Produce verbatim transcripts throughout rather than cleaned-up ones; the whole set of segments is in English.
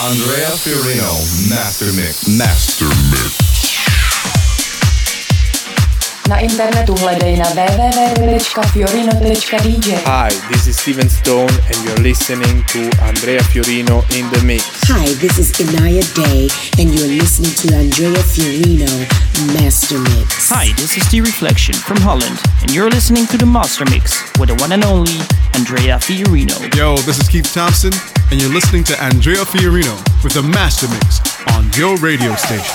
Andrea Fiorino, Master Mix. Master Mix. Na internetu hledej na w w w tečka fiorino tečka d j. Hi, this is Steven Stone and you're listening to Andrea Fiorino in the Mix. Hi, this is Inaya Day and you're listening to Andrea Fiorino Master Mix. Hi, this is The Reflection from Holland and you're listening to the Master Mix with the one and only Andrea Fiorino. Yo, this is Keith Thompson and you're listening to Andrea Fiorino with the Master Mix on your radio station.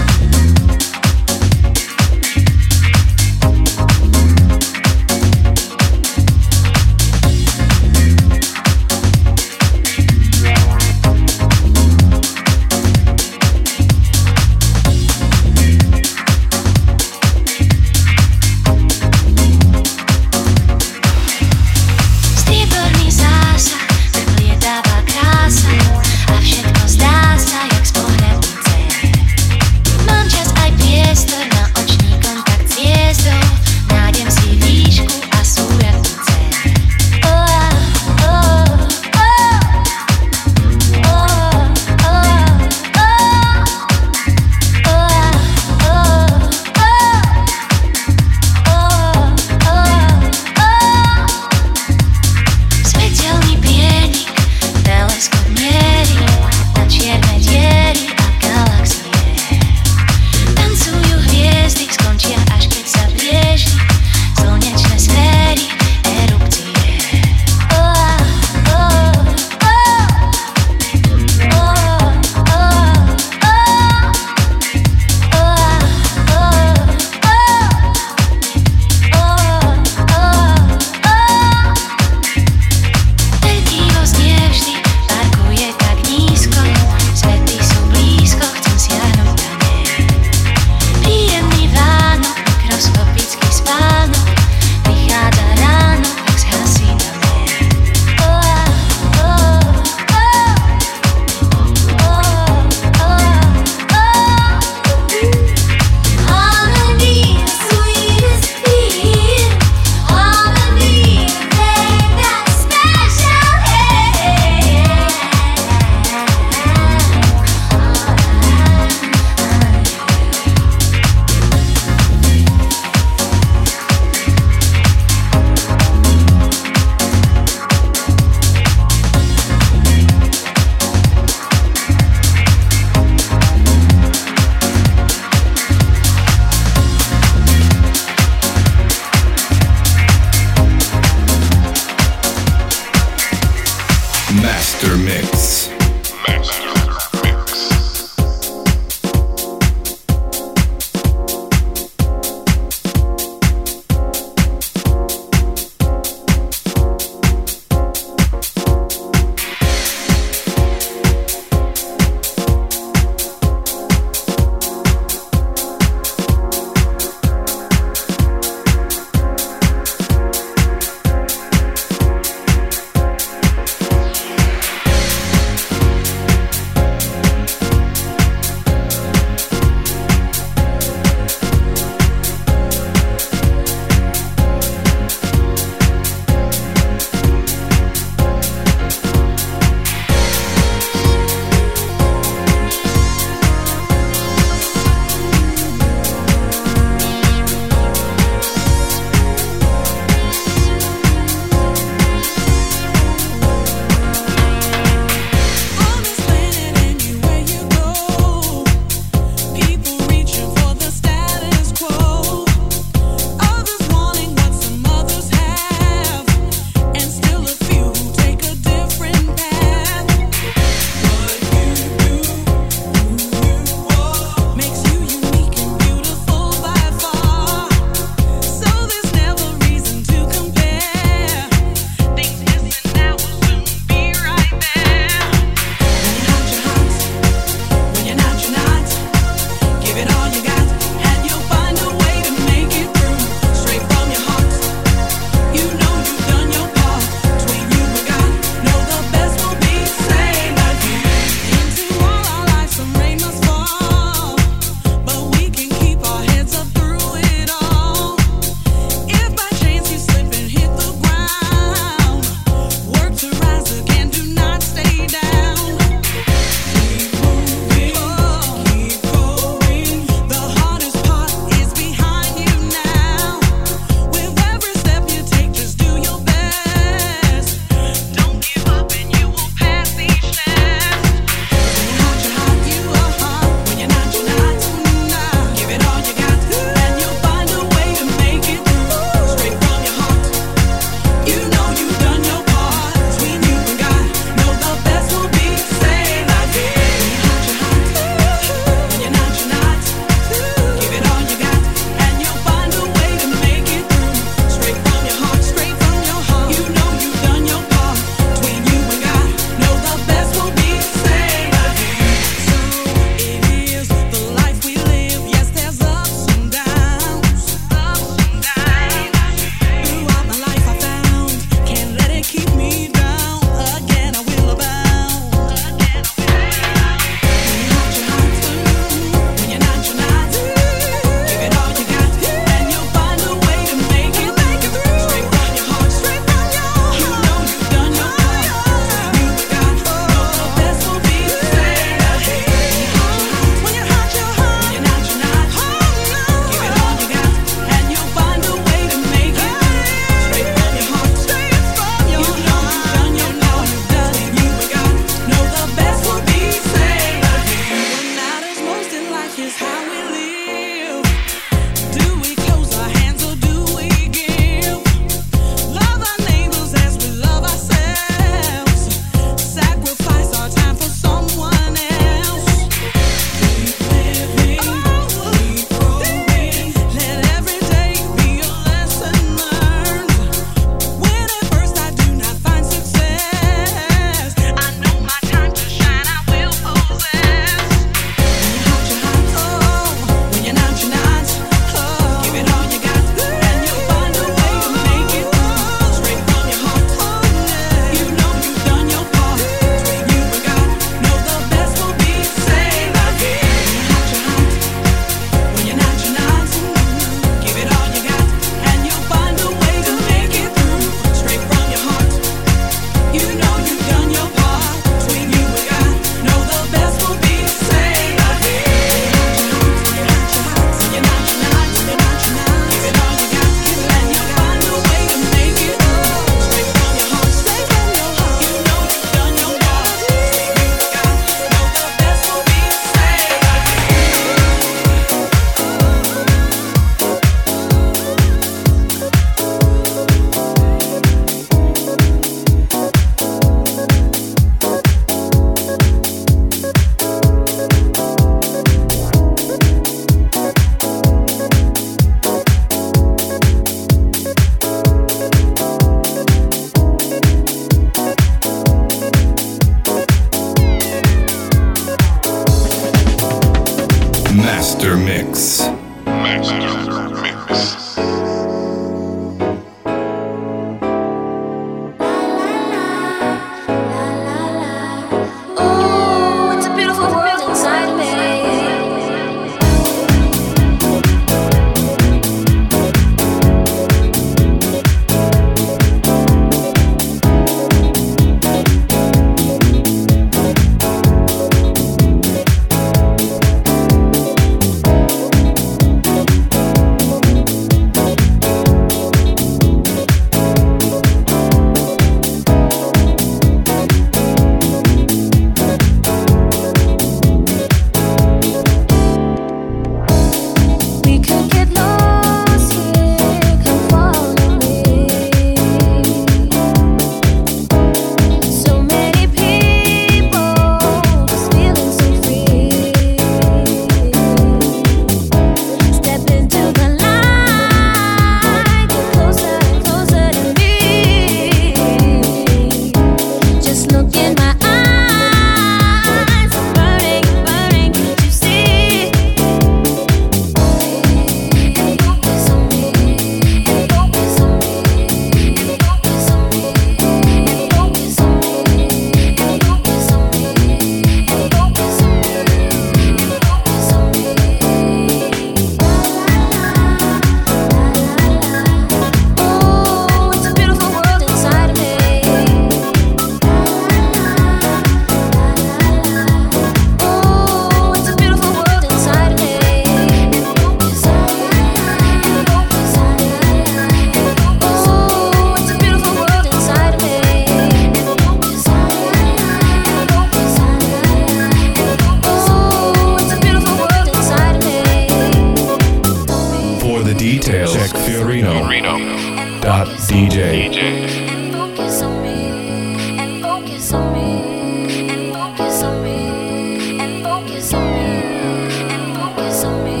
details, check Fiorino dot D J. Focus on me, and focus on me, and focus on me, and focus on me, and focus on me.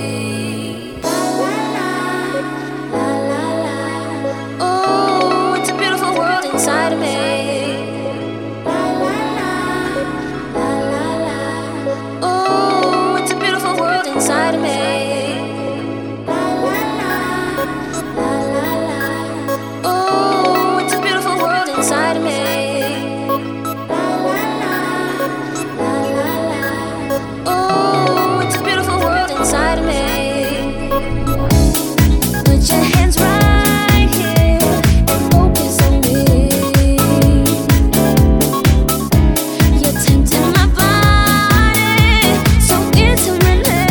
La la la, la la la. Oh, it's a beautiful world inside of me. La la la, la la la. Oh, it's a beautiful world inside of me. Inside of me. Oh, it's a beautiful world inside of me. Put your hands right here and focus on me. You're tempting my body so intimately.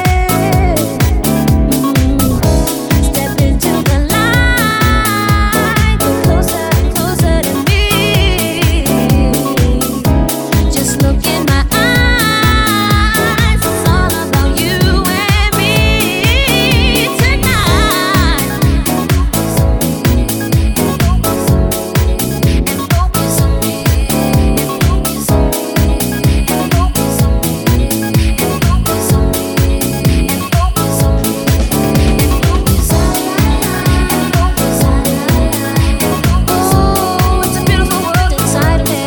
Mm-hmm. Step into the light, go closer. Look in my eyes, it's all about you and me tonight. And focus on me, and focus on me, and focus on me, and focus on me, and focus on me, and focus on me, and focus on me, and focus on me. Oh, it's a beautiful world inside of me.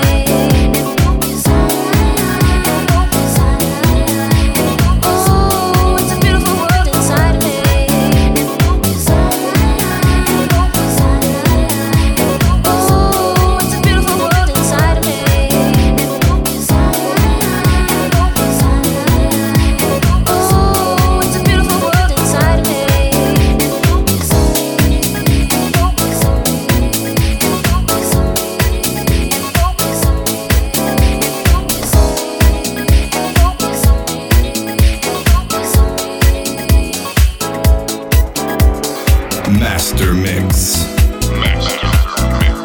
Master Mix. Master Mix.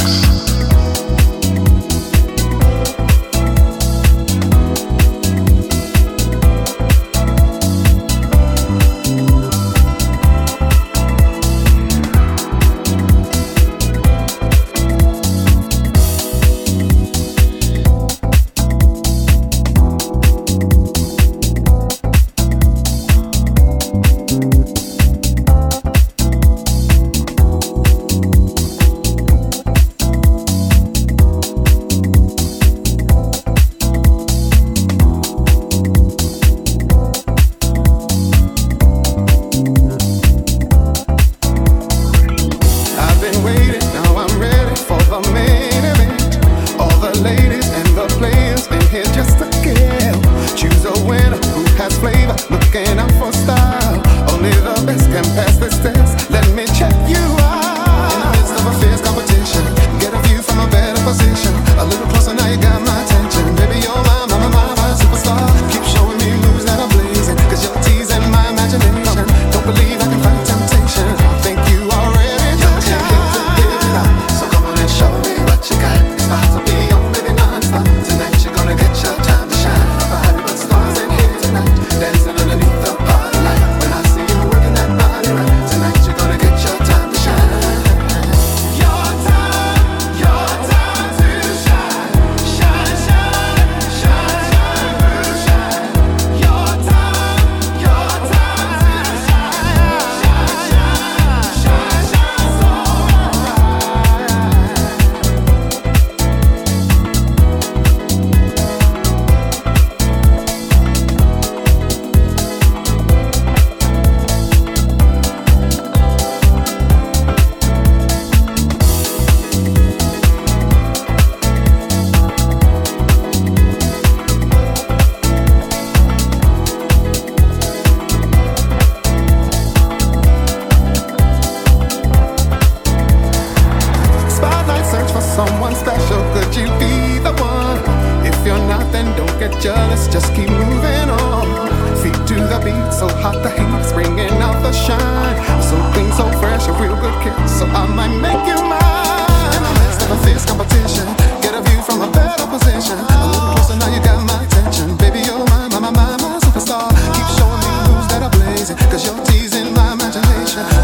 jealous, just keep moving on. Feet to the beat, so hot the heat's bringing out the shine. So clean, so fresh, a real good kiss, so I might make you mine. In the midst of a fierce competition, get a view from a better position. A little closer, now you got my attention. Baby, you're my, my, my, my, my superstar. Keep showing me moves that are blazing, cause you're teasing my imagination.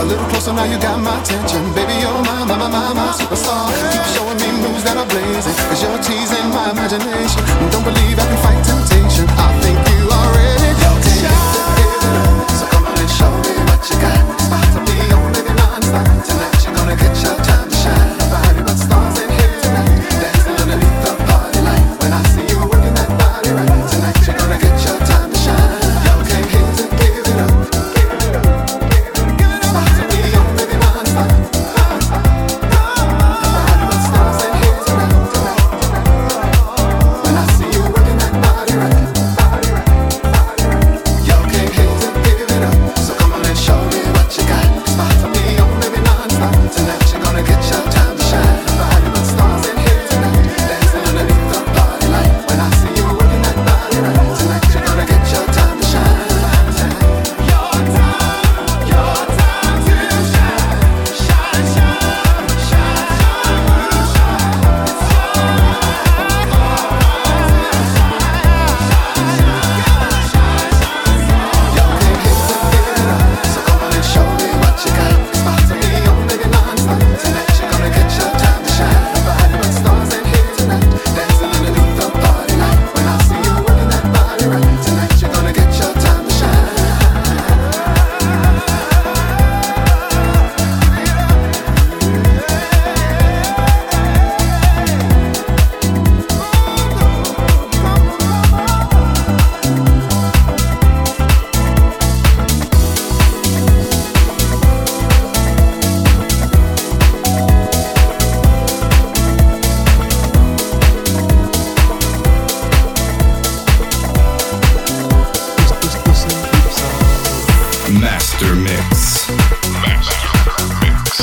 little closer now, you got my attention. Baby, you're my, my, my, my, my superstar. Keep showing me moves that are blazing, cause you're teasing my imagination. Don't believe I can fight temptation. I think you are ready to shine. So come on and show me what you got. About to be on, baby, non-stop. Tonight you're gonna get your time to shine. Nobody but stars in here tonight, dancing underneath the party light. When I see you working that body right, tonight you're gonna get your time to shine. Y'all came here to give it up. About to be on, baby, non-stop. Nobody but stars in here tonight, tonight. When I see you working that body right, body right, body right. Y'all came here to give it up. So come on and show me what you got. About to be on, baby, non-stop. Tonight you're gonna get your time to shine. Nobody but stars in here tonight, dancing underneath the party light. When I see you working that body right, tonight you're gonna get your time to shine. Your time, your time to shine, shine, shine, shine, Y'all came here to give it up, so come on and show me what you got. It's about to be on, baby, non-stop. Tonight you're gonna get your time to shine. Nobody but stars in here tonight, dancing underneath the party light. When I see you working that body right, tonight you're gonna get your time to shine. Master Mix. Master Mix.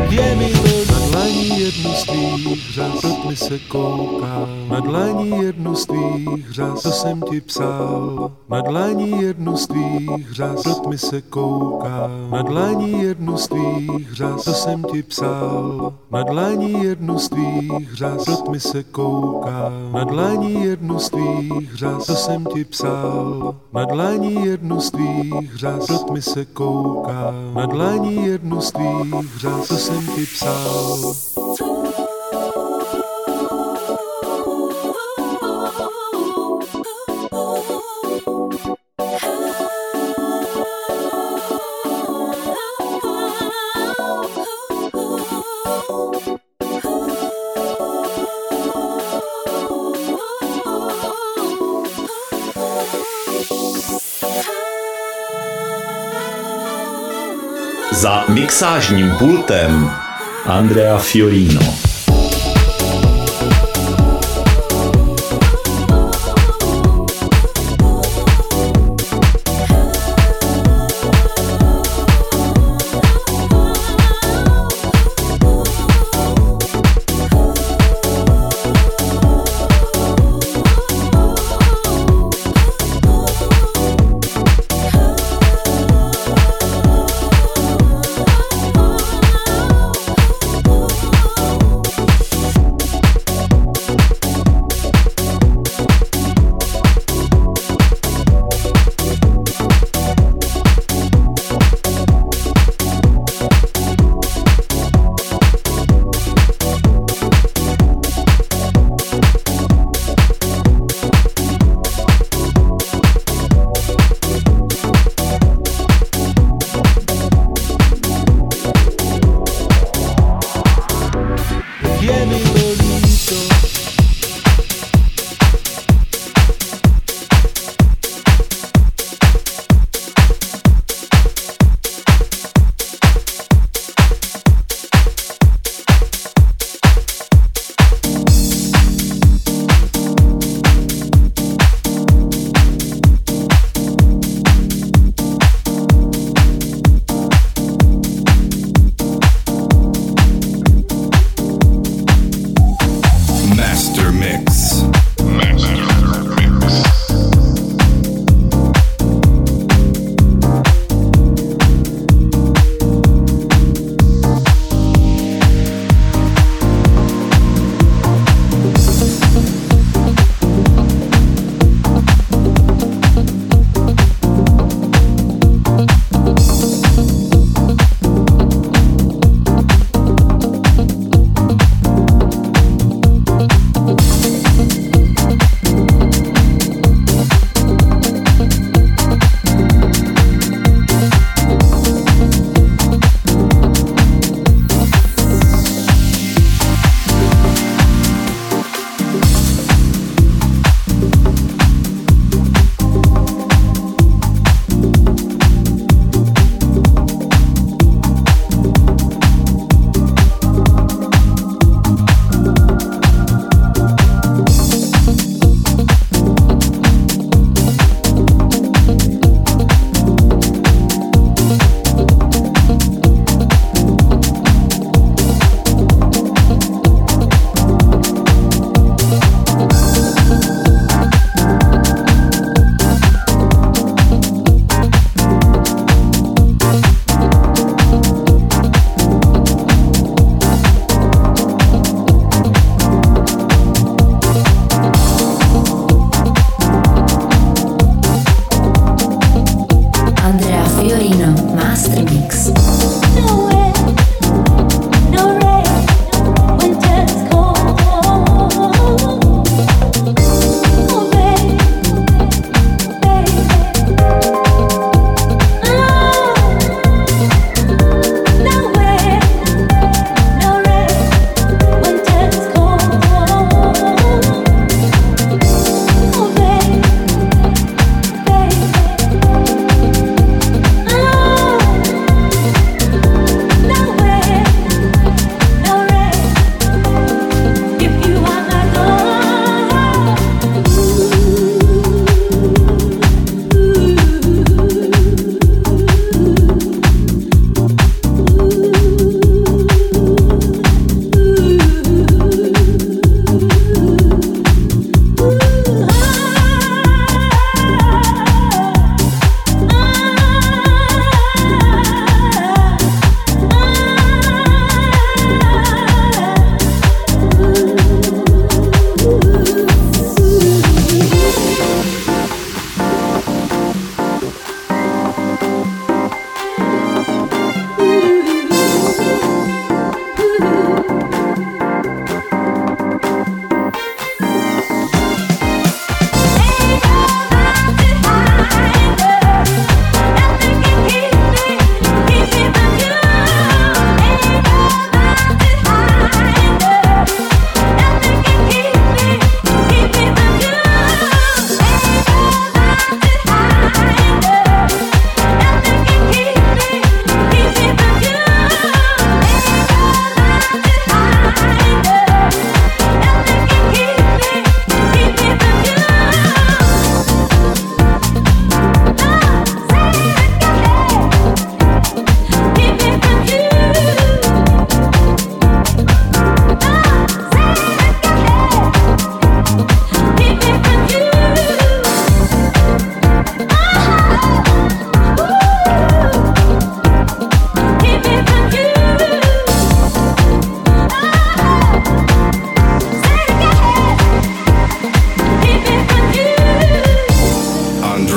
se kouká, na dlani jednu z tvých řas, co jsem ti psal. Na dlani jednu z tvých řas, do tmy se kouká. Na dlani jednu z tvých řas, co jsem ti psal. Na dlani jednu z tvých řas, do tmy se kouká. Na dlani jednu z tvých řas, co jsem ti psal. Na dlani jednu z tvých řas, do tmy se kouká. Na dlani jednu z tvých řas, co jsem ti psal. Za mixážním pultem Andrea Fiorino.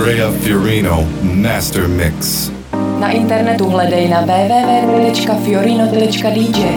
Andrea Fiorino Master Mix. Na internetu hledej na w w w tečka fiorino tečka d j.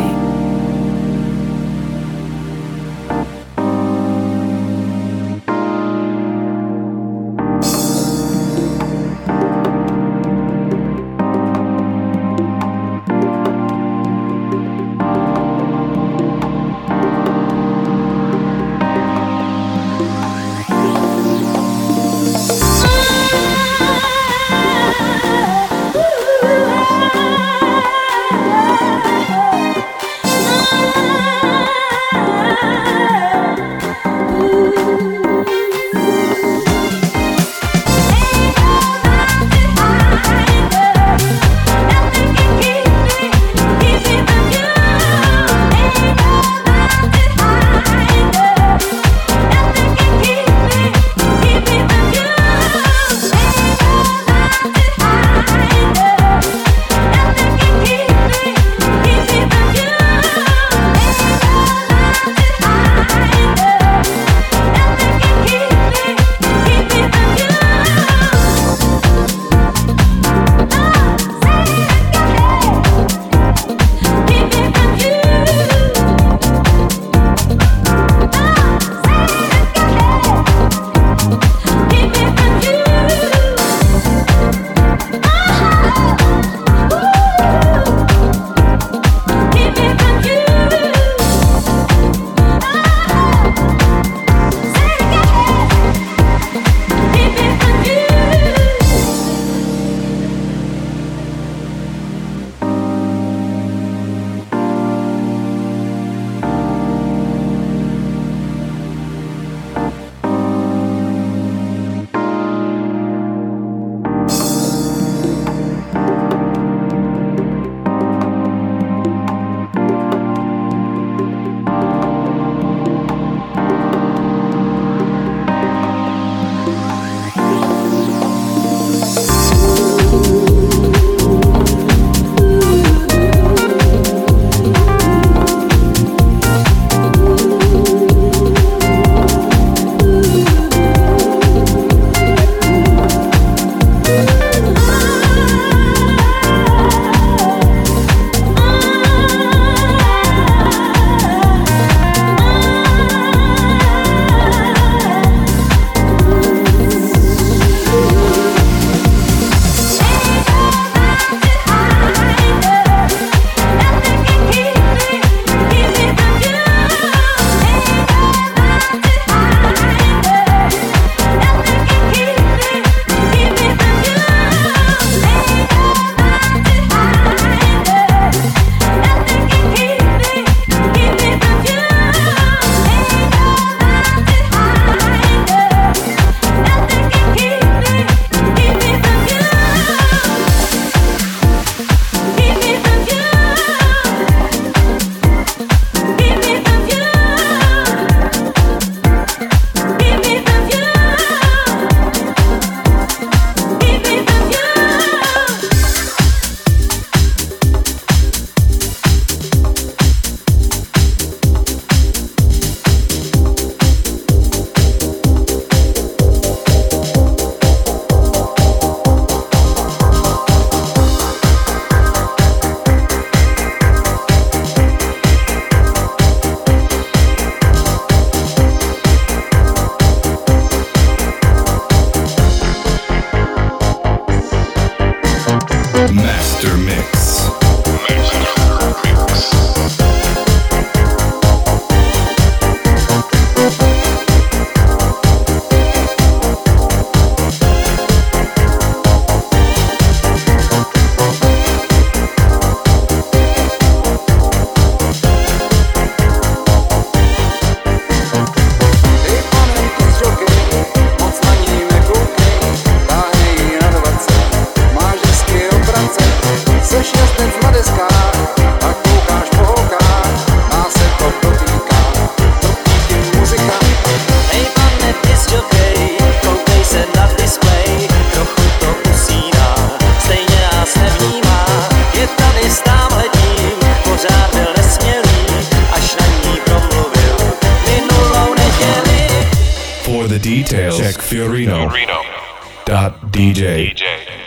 For the details, check Fiorino. dot D J.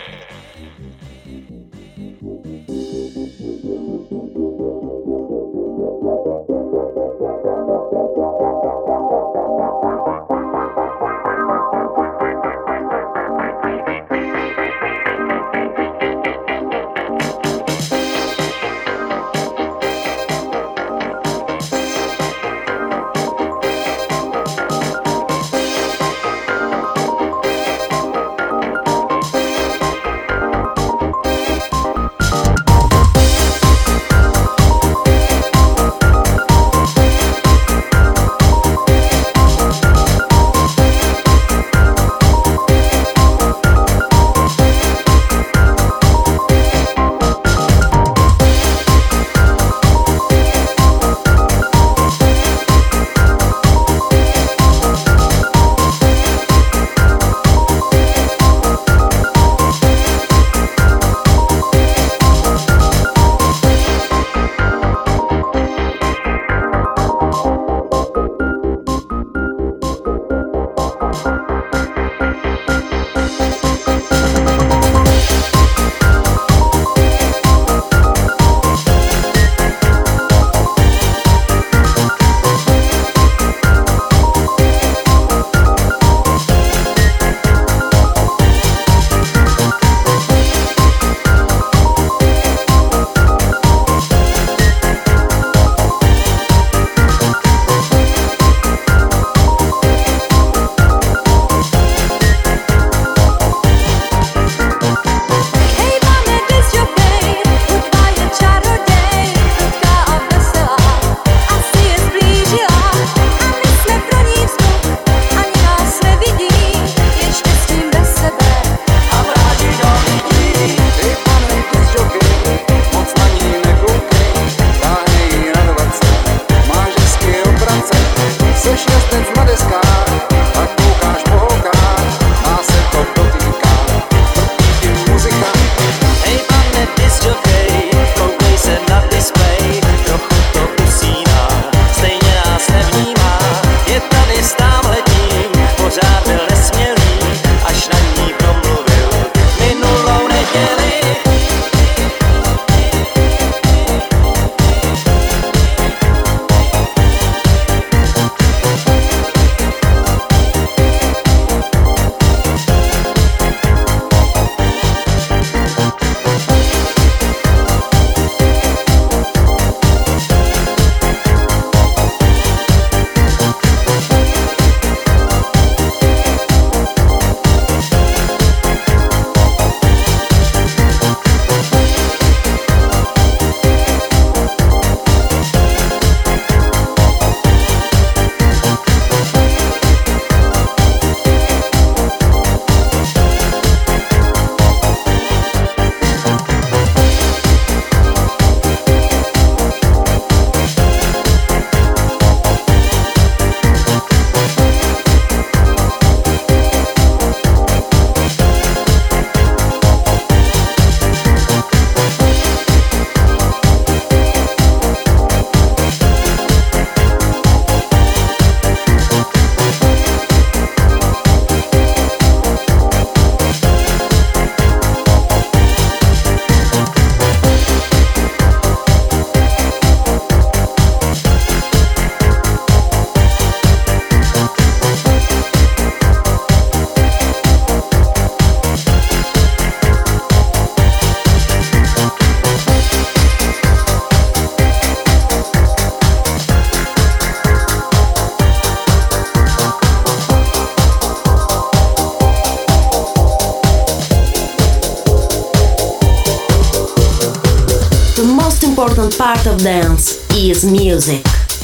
important part of dance is music.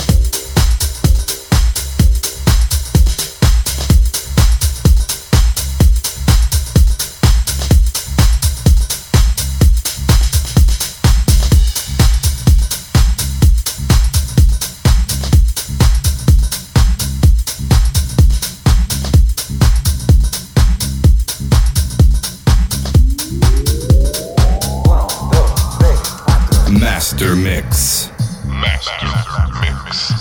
Master Mix. Master Mix.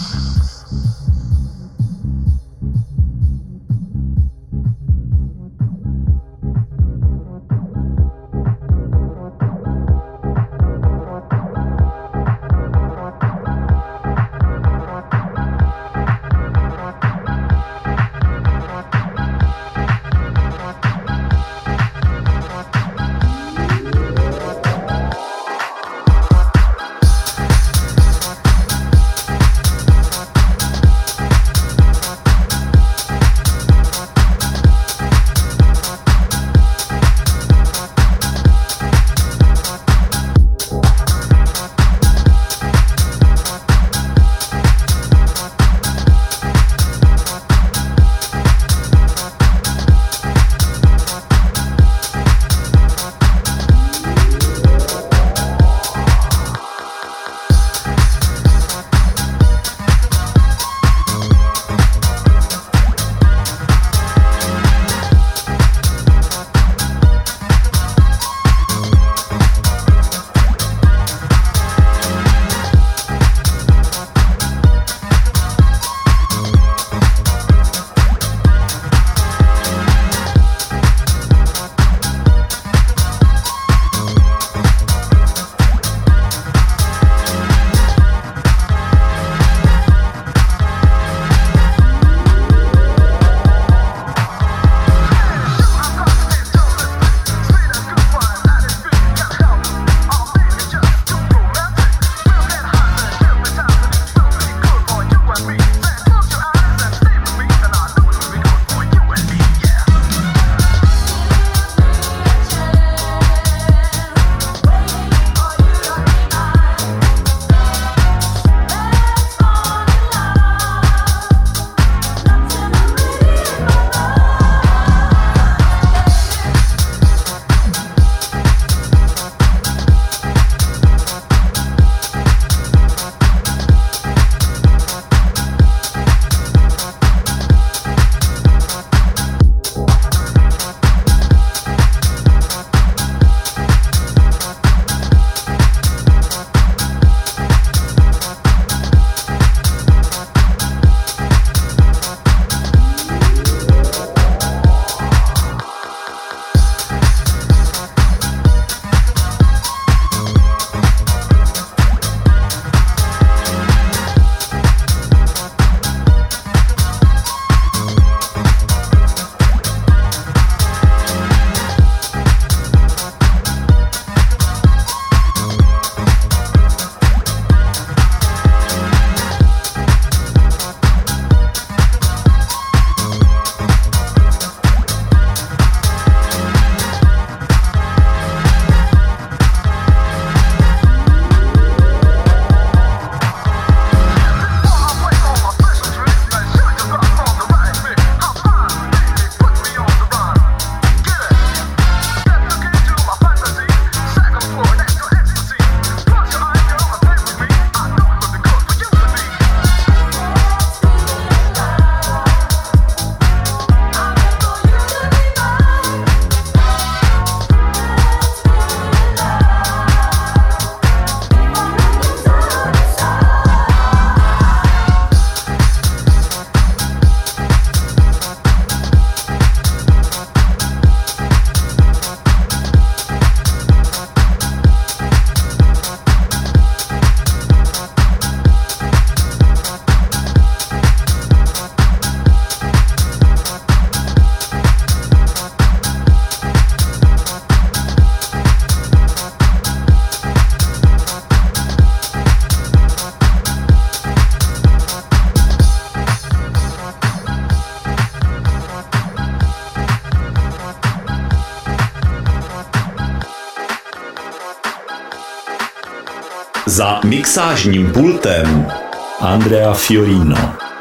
Za mixážním pultem Andrea Fiorino.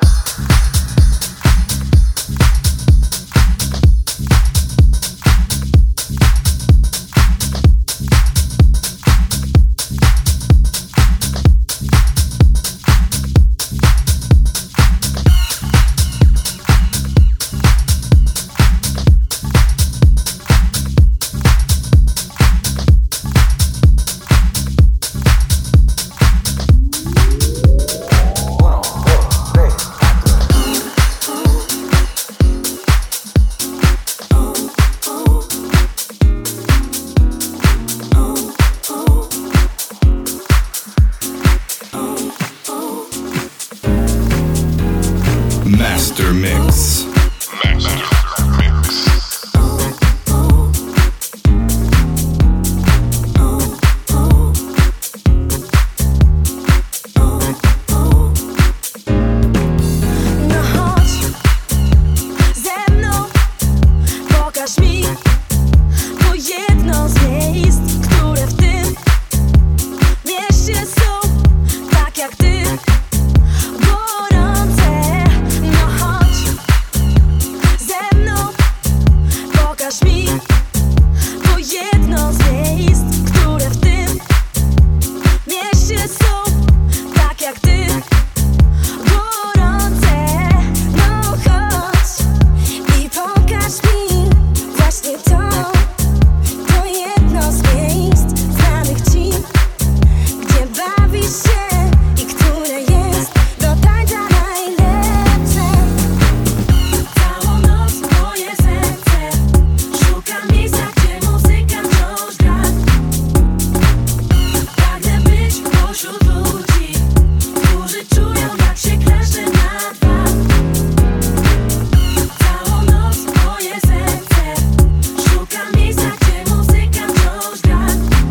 Master Mix. Master Mix. No chodź ze mną, pokaż mi to jedno z miejsc, które w tym mieście są tak jak ty, gorące. No chodź ze mną, pokaż mi to jedno z miejsc, które w tym mieście są tak jak ty, gorące. No chodź i pokaż mi właśnie to, to jedno z miejsc znanych ci, gdzie bawisz się i które jest do tańca najlepsze. Całą noc moje serce szuka miejsca, gdzie muzyka wciąż gra. Pragnę być pośród ludzi, którzy czują, jak się kleszcze na dwa. Całą noc moje serce szuka miejsca, gdzie muzyka wciąż gra.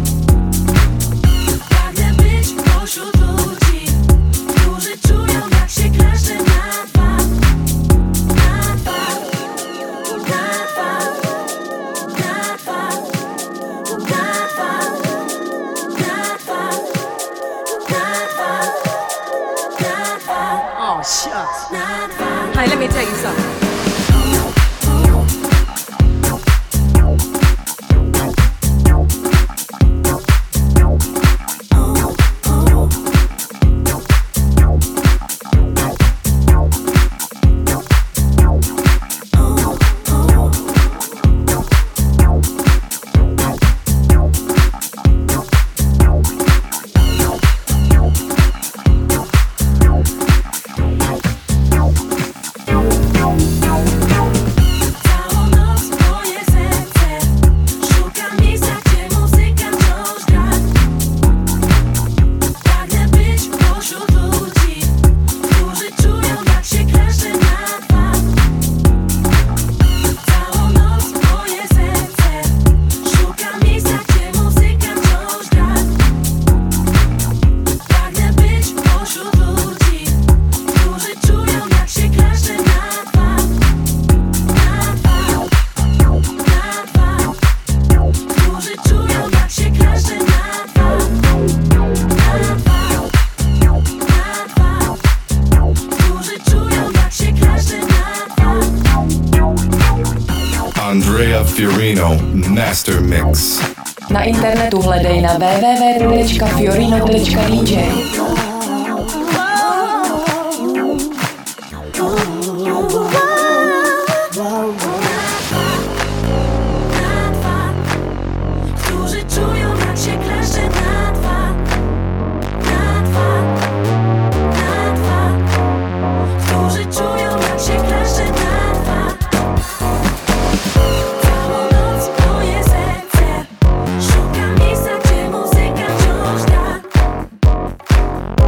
Pragnę być pośród ludzi, którzy czują, jak się kleszcze na dwa. Na dwa, na dwa, na dwa, na dwa, na dwa, na dwa, na dwa. Oh, shucks. Na dwa. Hey, let me tell you something. Całą noc moje serce szuka miejsca, gdzie muzyka wciąż gra. Pragnę być pośród ludzi, którzy czują, jak się kleszcze na dwa. Całą noc moje serce szuka miejsca, gdzie muzyka wciąż gra. Pragnę być pośród ludzi, którzy czują, jak się kleszcze na dwa. Na dwa, na dwa, którzy czują, jak się kleszcze na dwa. Na dwa, na dwa, którzy czują, jak się kleszcze na dwa. Andrea Fiorino, Master Mix. Na internetu hledej na w w w tečka fiorino tečka d j. Na dwa, którzy czują, jak się kleszcze na dwa. Na dwa, na dwa, którzy czują, jak się kleszcze na dwa. Całą noc moje serce szuka miejsca, gdzie muzyka wciąż gra.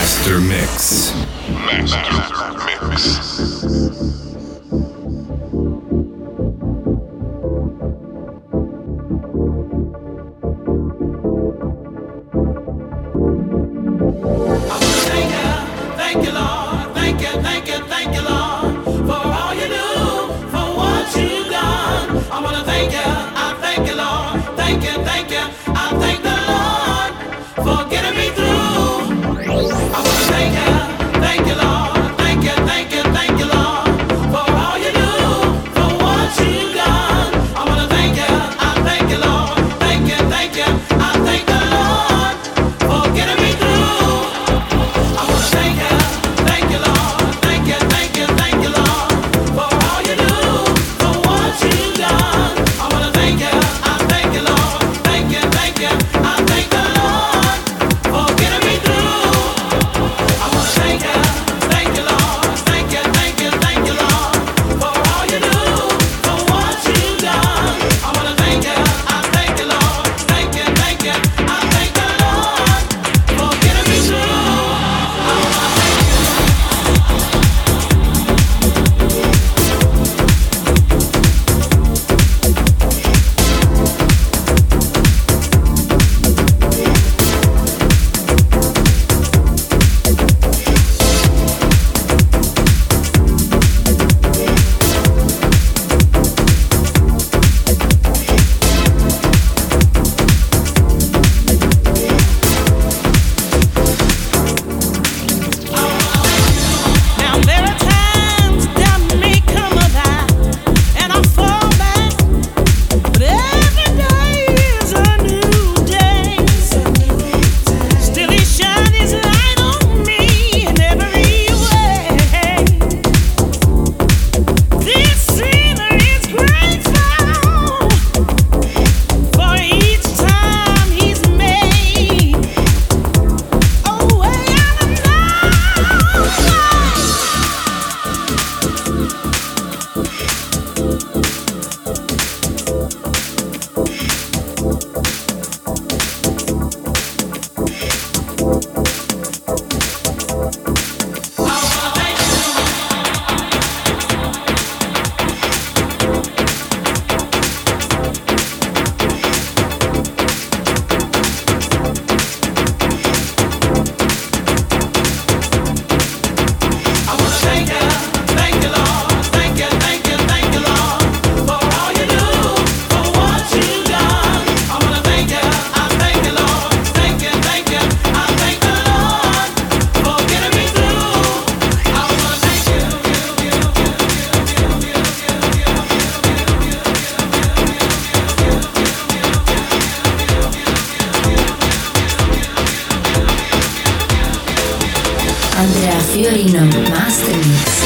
Master Mix. Master Mix. Thank you, Lord. Thank you, thank you, thank you, Lord, for all you do, for what you've done. I wanna thank you, I thank you, Lord. Thank you, thank you, I thank the Lord for getting me through. I wanna thank you, thank you, Lord. Thank you, thank you, thank you, Lord, for all you do, for what you've done. I wanna thank you, I thank you, Lord. Thank you, thank you, I thank the Lord for getting me through. I wanna thank you. Thank you, Lord. Thank you, thank you, thank you, Lord, for all you do, for what you've done. I wanna thank you, I thank you, Lord. Thank you, thank you, I thank the Lord for getting me through. I wanna thank you, thank you, Lord. Thank you, thank you, thank you, Lord, for all you do, for what you've done. I wanna thank you, I thank you, Lord. Thank you, thank you, I thank the Lord for getting me through. I wanna thank you. Now there are times that may come about, and I fall back, but every day is a new day. Still He shines His light on me in every way. This sinner is grateful for each time He's made a way out of no way. I wanna thank you, thank you, Lord. Thank you, thank you, thank you, Lord, for all you do, for what you've done. I wanna thank you, I thank you, Lord. Thank you, thank you, I thank the Lord for getting me through. I wanna thank you. Andrea Fiorino, Master Mix.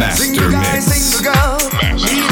Master Single guy, Mix. single girl, need